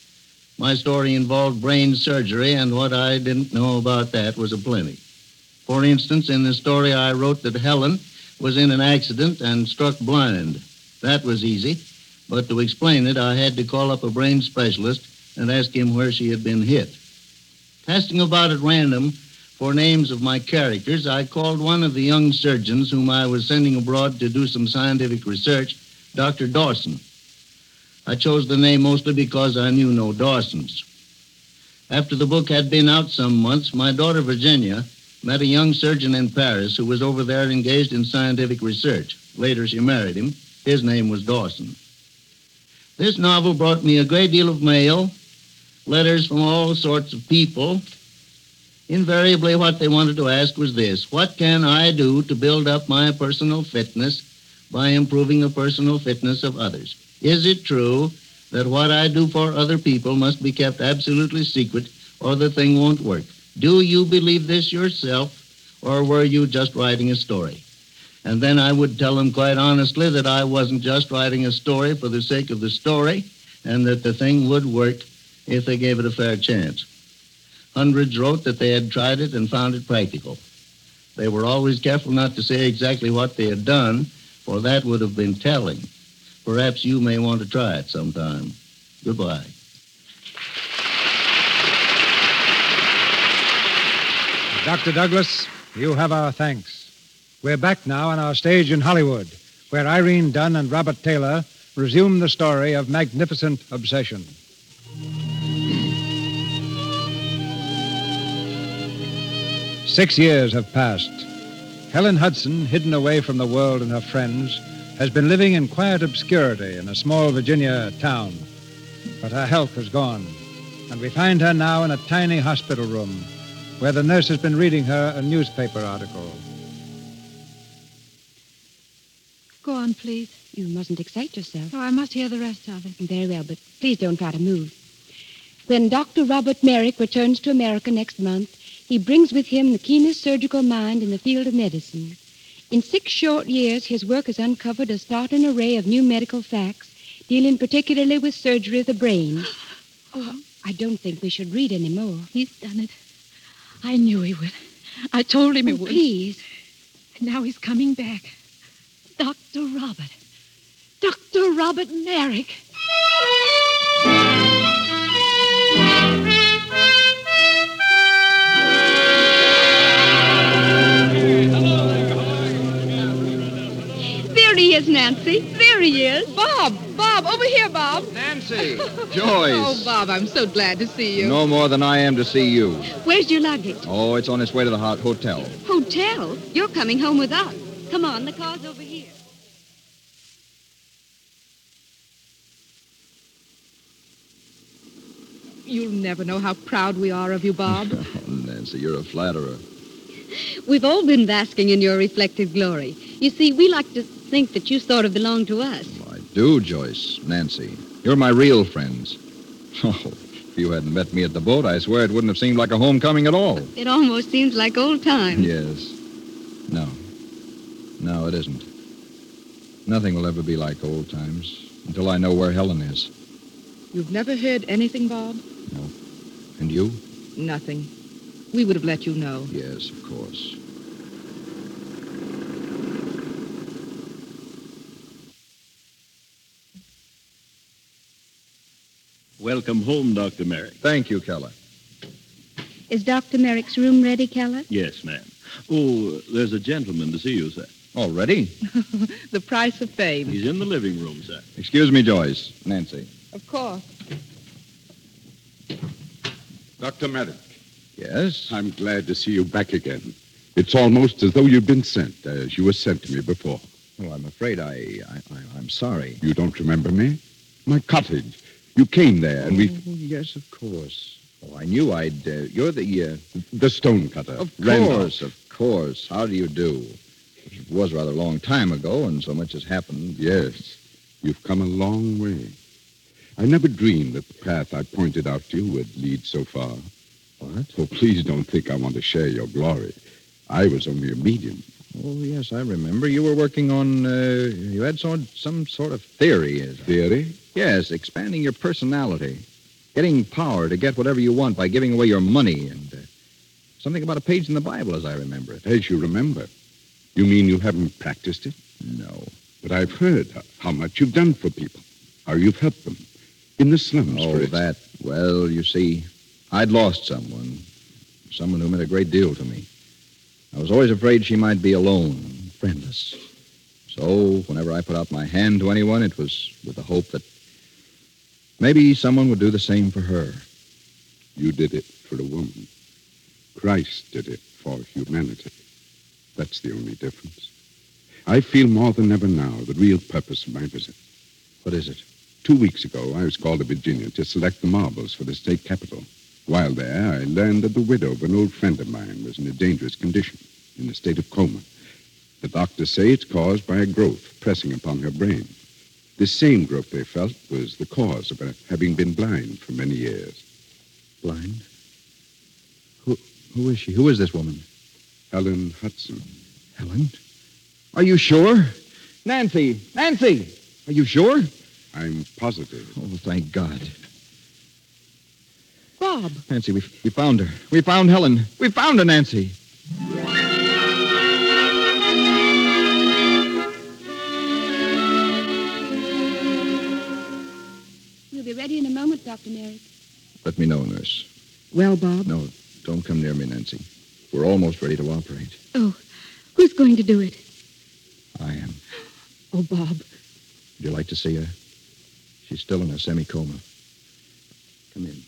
My story involved brain surgery, and what I didn't know about that was aplenty. For instance, in the story I wrote that Helen was in an accident and struck blind. That was easy, but to explain it, I had to call up a brain specialist and ask him where she had been hit. Casting about at random for names of my characters, I called one of the young surgeons whom I was sending abroad to do some scientific research, Doctor Dawson. I chose the name mostly because I knew no Dawsons. After the book had been out some months, my daughter Virginia met a young surgeon in Paris who was over there engaged in scientific research. Later, she married him. His name was Dawson. This novel brought me a great deal of mail, letters from all sorts of people. Invariably, what they wanted to ask was this: what can I do to build up my personal fitness by improving the personal fitness of others? Is it true that what I do for other people must be kept absolutely secret or the thing won't work? Do you believe this yourself, or were you just writing a story? And then I would tell them quite honestly that I wasn't just writing a story for the sake of the story, and that the thing would work if they gave it a fair chance. Hundreds wrote that they had tried it and found it practical. They were always careful not to say exactly what they had done, for that would have been telling. Perhaps you may want to try it sometime. Goodbye. Doctor Douglas, you have our thanks. We're back now on our stage in Hollywood, where Irene Dunn and Robert Taylor resume the story of Magnificent Obsession. Six years have passed. Helen Hudson, hidden away from the world and her friends, has been living in quiet obscurity in a small Virginia town. But her health has gone, and we find her now in a tiny hospital room where the nurse has been reading her a newspaper article. Go on, please. You mustn't excite yourself. Oh, I must hear the rest of it. Very well, but please don't try to move. When Doctor Robert Merrick returns to America next month, he brings with him the keenest surgical mind in the field of medicine. In six short years, his work has uncovered a startling array of new medical facts, dealing particularly with surgery of the brain. Oh, I don't think we should read any more. He's done it. I knew he would. I told him he Oh, would. please. And now he's coming back. Doctor Robert. Doctor Robert Merrick. There he is, Nancy. There he is. Bob! Bob, over here, Bob. Nancy! Joyce! Oh, Bob, I'm so glad to see you. No more than I am to see you. Where's your luggage? Oh, it's on its way to the hot hotel. Hotel? You're coming home with us. Come on, the car's over here. You'll never know how proud we are of you, Bob. Oh, Nancy, you're a flatterer. We've all been basking in your reflected glory. You see, we like to think that you sort of belong to us. I do, Joyce. Nancy, you're my real friends. Oh, if you hadn't met me at the boat, I swear it wouldn't have seemed like a homecoming at all. It almost seems like old times. Yes. No. No, it isn't. Nothing will ever be like old times until I know where Helen is. You've never heard anything, Bob? No. And you? Nothing. We would have let you know. Yes, of course. Welcome home, Doctor Merrick. Thank you, Keller. Is Doctor Merrick's room ready, Keller? Yes, ma'am. Oh, there's a gentleman to see you, sir. Already? The price of fame. He's in the living room, sir. Excuse me, Joyce. Nancy. Of course. Doctor Merrick. Yes? I'm glad to see you back again. It's almost as though you've been sent, as you were sent to me before. Oh, I'm afraid I, I, I I'm sorry. You don't remember me? My cottage. You came there, and we... Oh, yes, of course. Oh, I knew I'd... Uh, you're the... Uh... The stonecutter. Of Randolph. course, of course. How do you do? It was rather a long time ago, and so much has happened. Yes. You've come a long way. I never dreamed that the path I pointed out to you would lead so far. What? So please don't think I want to share your glory. I was only a medium. Oh, yes, I remember. You were working on... Uh, you had some, some sort of theory. Is Theory? Yes, expanding your personality. Getting power to get whatever you want by giving away your money. And uh, something about a page in the Bible, as I remember it. As you remember. You mean you haven't practiced it? No. But I've heard how much you've done for people. How you've helped them. In the slums, Oh, for instance. that. Well, you see, I'd lost someone. Someone who meant a great deal to me. I was always afraid she might be alone and friendless. So, whenever I put out my hand to anyone, it was with the hope that maybe someone would do the same for her. You did it for a woman. Christ did it for humanity. That's the only difference. I feel more than ever now the real purpose of my visit. What is it? Two weeks ago, I was called to Virginia to select the marbles for the state capitol. While there, I learned that the widow of an old friend of mine was in a dangerous condition, in a state of coma. The doctors say it's caused by a growth pressing upon her brain. This same growth, they felt, was the cause of her having been blind for many years. Blind? Who, who is she? Who is this woman? Helen Hudson. Helen? Are you sure? Nancy! Nancy! Are you sure? I'm positive. Oh, thank God. Bob. Nancy, we, we found her. We found Helen. We found her, Nancy. We'll be ready in a moment, Doctor Merrick. Let me know, nurse. Well, Bob? No, don't come near me, Nancy. We're almost ready to operate. Oh, who's going to do it? I am. Oh, Bob. Would you like to see her? She's still in a semi-coma. Come in.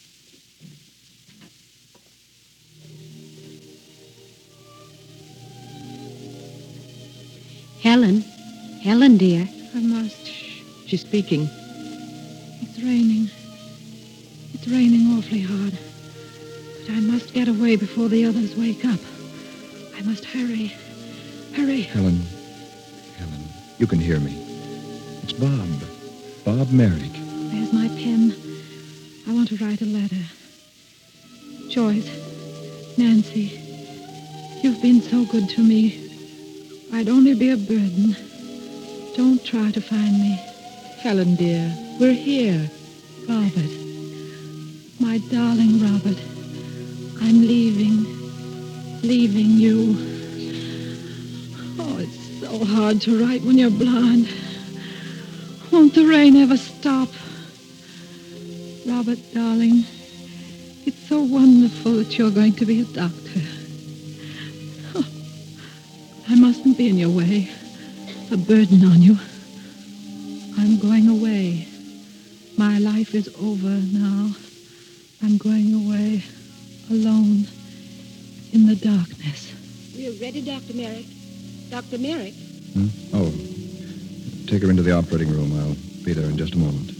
Helen. Helen, dear. I must. She's speaking. It's raining. It's raining awfully hard. But I must get away before the others wake up. I must hurry. Hurry. Helen. Helen, you can hear me. It's Bob. Bob Merrick. There's my pen. I want to write a letter. Joyce, Nancy, you've been so good to me. I'd only be a burden. Don't try to find me. Helen, dear, we're here. Robert, my darling Robert, I'm leaving, leaving you. Oh, it's so hard to write when you're blind. Won't the rain ever stop? Robert, darling, it's so wonderful that you're going to be a doctor. Oh, I mustn't be in your way, a burden on you. I'm going away. My life is over now. I'm going away alone in the darkness. We're ready, Doctor Merrick. Doctor Merrick? Hmm? Oh, take her into the operating room. I'll be there in just a moment.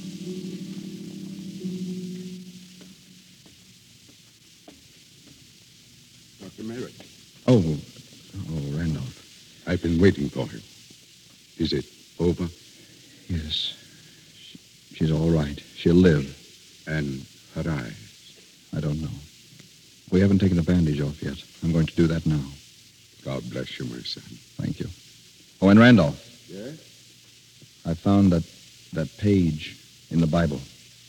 Doctor Merrick. Oh, oh, Randolph. I've been waiting for him. Is it over? Yes. She, she's all right. She'll live. And her eyes? I don't know. We haven't taken the bandage off yet. I'm going to do that now. God bless you, my son. Thank you. Oh, and Randolph. Yes? I found that, that page in the Bible.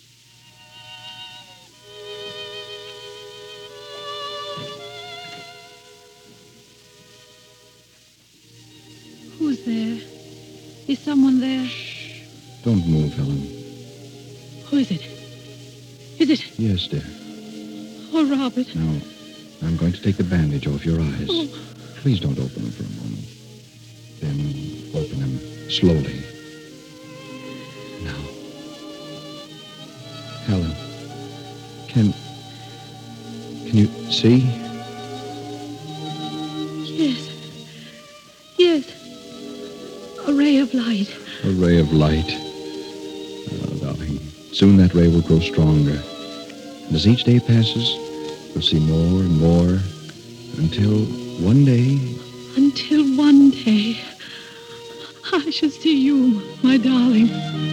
Who's there? Is someone there? Don't move, Helen. Who is it? Is it? Yes, dear. Oh, Robert. Now, I'm going to take the bandage off your eyes. Oh. Please don't open them for a moment. Then open them slowly. Now. Helen, can... Can you see? Yes. Yes. A ray of light. A ray of light. Oh, darling, soon that ray will grow stronger. And as each day passes, you'll see more and more until one day... Until one day, I shall see you, my darling.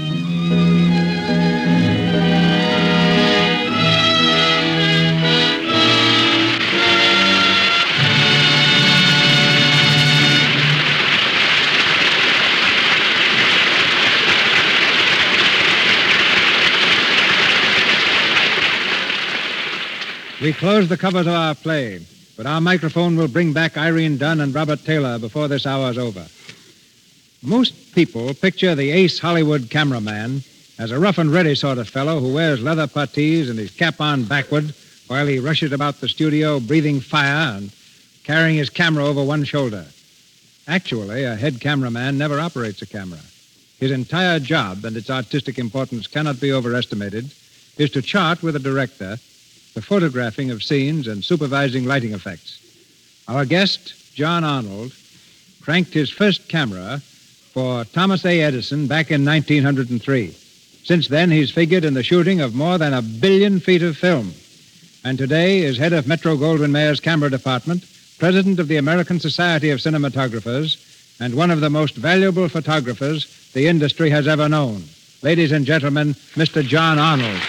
We close the covers of our play, but our microphone will bring back Irene Dunn and Robert Taylor before this hour's over. Most people picture the ace Hollywood cameraman as a rough and ready sort of fellow who wears leather puttees and his cap on backward while he rushes about the studio breathing fire and carrying his camera over one shoulder. Actually, a head cameraman never operates a camera. His entire job and its artistic importance cannot be overestimated is to chart with a director the photographing of scenes and supervising lighting effects. Our guest, John Arnold, cranked his first camera for Thomas A. Edison back in nineteen oh three. Since then, he's figured in the shooting of more than a billion feet of film. And today is head of Metro-Goldwyn-Mayer's camera department, president of the American Society of Cinematographers, and one of the most valuable photographers the industry has ever known. Ladies and gentlemen, Mister John Arnold.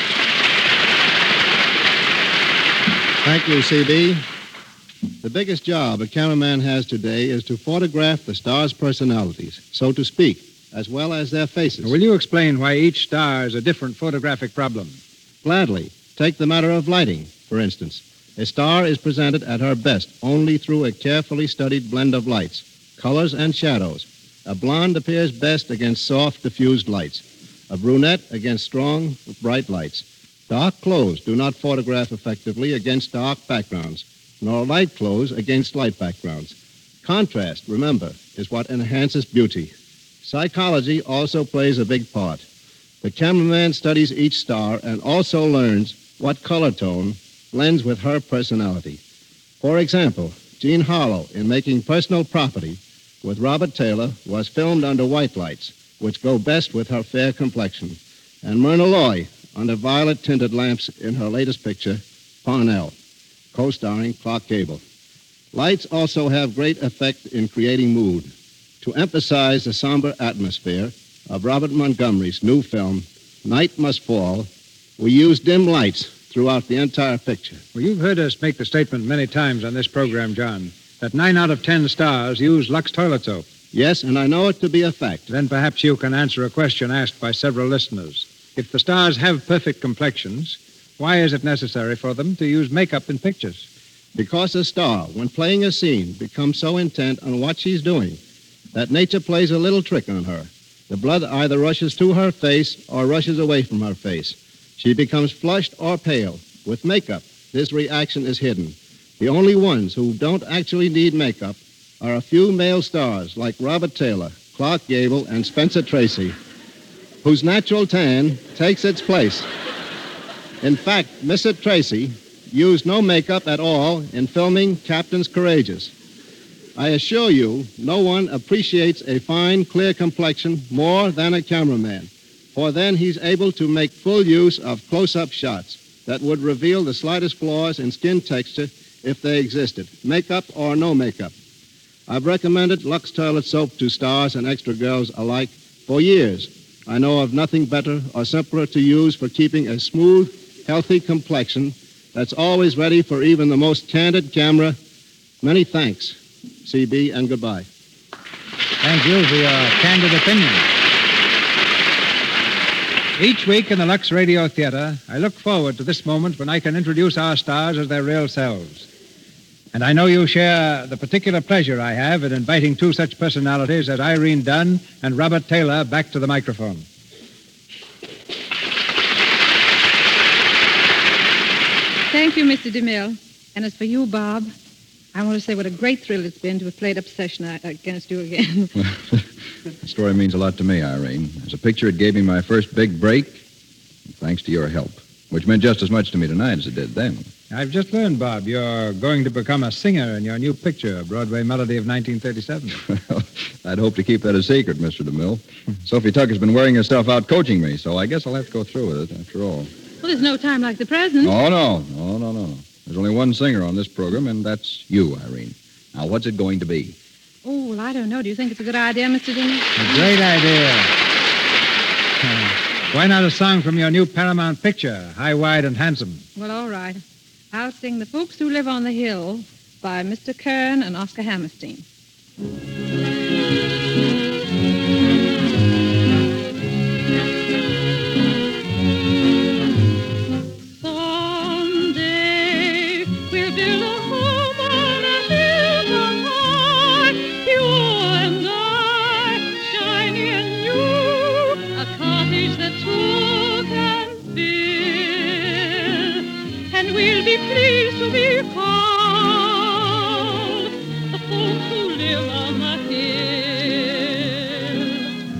Thank you, C B. The biggest job a cameraman has today is to photograph the stars' personalities, so to speak, as well as their faces. Will you explain why each star is a different photographic problem? Gladly. Take the matter of lighting, for instance. A star is presented at her best only through a carefully studied blend of lights, colors, and shadows. A blonde appears best against soft, diffused lights. A brunette against strong, bright lights. Dark clothes do not photograph effectively against dark backgrounds, nor light clothes against light backgrounds. Contrast, remember, is what enhances beauty. Psychology also plays a big part. The cameraman studies each star and also learns what color tone blends with her personality. For example, Jean Harlow, in making Personal Property with Robert Taylor, was filmed under white lights, which go best with her fair complexion, and Myrna Loy under violet-tinted lamps in her latest picture, Parnell, co-starring Clark Gable. Lights also have great effect in creating mood. To emphasize the somber atmosphere of Robert Montgomery's new film, Night Must Fall, we use dim lights throughout the entire picture. Well, you've heard us make the statement many times on this program, John, that nine out of ten stars use Lux toilet soap. Yes, and I know it to be a fact. Then perhaps you can answer a question asked by several listeners. If the stars have perfect complexions, why is it necessary for them to use makeup in pictures? Because a star, when playing a scene, becomes so intent on what she's doing that nature plays a little trick on her. The blood either rushes to her face or rushes away from her face. She becomes flushed or pale. With makeup, this reaction is hidden. The only ones who don't actually need makeup are a few male stars like Robert Taylor, Clark Gable, and Spencer Tracy, whose natural tan takes its place. In fact, Mister Tracy used no makeup at all in filming Captains Courageous. I assure you, no one appreciates a fine, clear complexion more than a cameraman, for then he's able to make full use of close-up shots that would reveal the slightest flaws in skin texture if they existed, makeup or no makeup. I've recommended Lux toilet soap to stars and extra girls alike for years. I know of nothing better or simpler to use for keeping a smooth, healthy complexion that's always ready for even the most candid camera. Many thanks, C B, and goodbye. Thank you for your candid opinion. Each week in the Lux Radio Theater, I look forward to this moment when I can introduce our stars as their real selves. And I know you share the particular pleasure I have in inviting two such personalities as Irene Dunn and Robert Taylor back to the microphone. Thank you, Mister DeMille. And as for you, Bob, I want to say what a great thrill it's been to have played Obsession against you again. The story means a lot to me, Irene. As a picture, it gave me my first big break, thanks to your help, which meant just as much to me tonight as it did then. I've just learned, Bob, you're going to become a singer in your new picture, Broadway Melody of nineteen thirty-seven. Well, I'd hope to keep that a secret, Mister DeMille. Sophie Tucker's been wearing herself out coaching me, so I guess I'll have to go through with it, after all. Well, there's no time like the present. Oh, no. No, no, no. There's only one singer on this program, and that's you, Irene. Now, what's it going to be? Oh, well, I don't know. Do you think it's a good idea, Mister DeMille? A great idea. Uh, why not a song from your new Paramount picture, High, Wide, and Handsome? Well, all right. I'll sing The Folks Who Live on the Hill by Mister Kern and Oscar Hammerstein. Someday we'll build a home on a hill high, you and I, shiny and new, a cottage that two can fill, and we'll be pleased to be called the folks who live on the hill.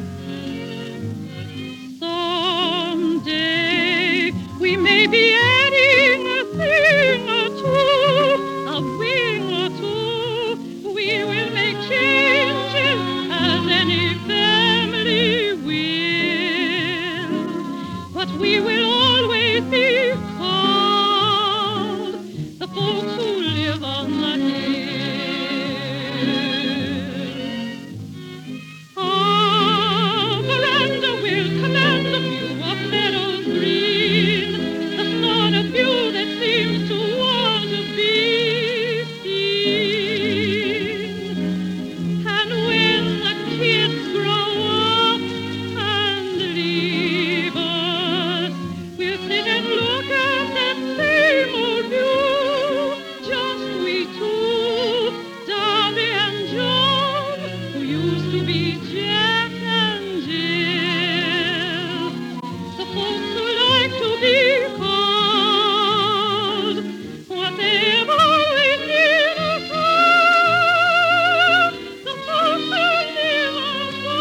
Someday we may be adding a thing or two, a wing or two. We will make changes as any family will, but we will always be called the folks who live on the hill. Our veranda will command a view of meadows green, the sort of view that seems to want to be seen. And when the kids grow up and leave us, we'll sit and look at that same old view, just we two, Darby and Joan, who used to be Jack and Jill, the folks who like to be called what they've always been us all, the folks who live on the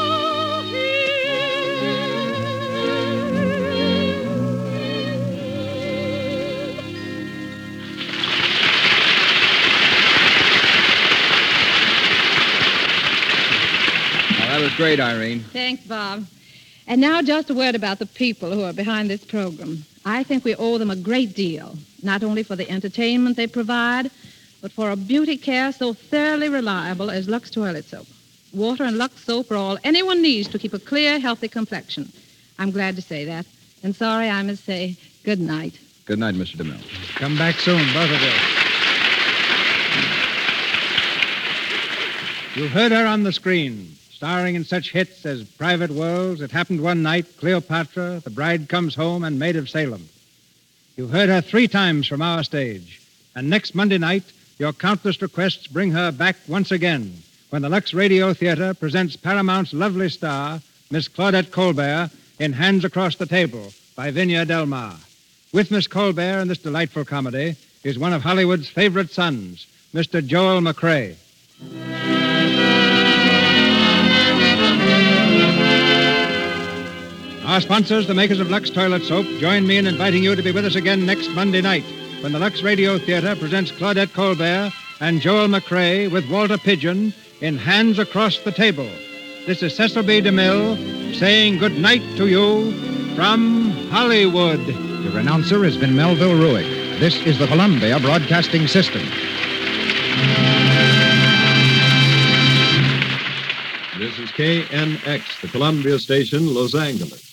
Well, that was great, Irene. Thanks, Bob. And now just a word about the people who are behind this program. I think we owe them a great deal, not only for the entertainment they provide, but for a beauty care so thoroughly reliable as Lux Toilet Soap. Water and Lux Soap are all anyone needs to keep a clear, healthy complexion. I'm glad to say that. And sorry, I must say good night. Good night, Mister DeMille. Come back soon, both of you. You've heard her on the screen, starring in such hits as Private Worlds, It Happened One Night, Cleopatra, The Bride Comes Home, and Maid of Salem. You've heard her three times from our stage. And next Monday night, your countless requests bring her back once again when the Lux Radio Theater presents Paramount's lovely star, Miss Claudette Colbert, in Hands Across the Table by Vinya Del Mar. With Miss Colbert in this delightful comedy is one of Hollywood's favorite sons, Mister Joel McCrea. Our sponsors, the makers of Lux Toilet Soap, join me in inviting you to be with us again next Monday night when the Lux Radio Theater presents Claudette Colbert and Joel McCrea with Walter Pidgeon in Hands Across the Table. This is Cecil B. DeMille saying good night to you from Hollywood. Your announcer has been Melville Ruick. This is the Columbia Broadcasting System. This is K N X, the Columbia Station, Los Angeles.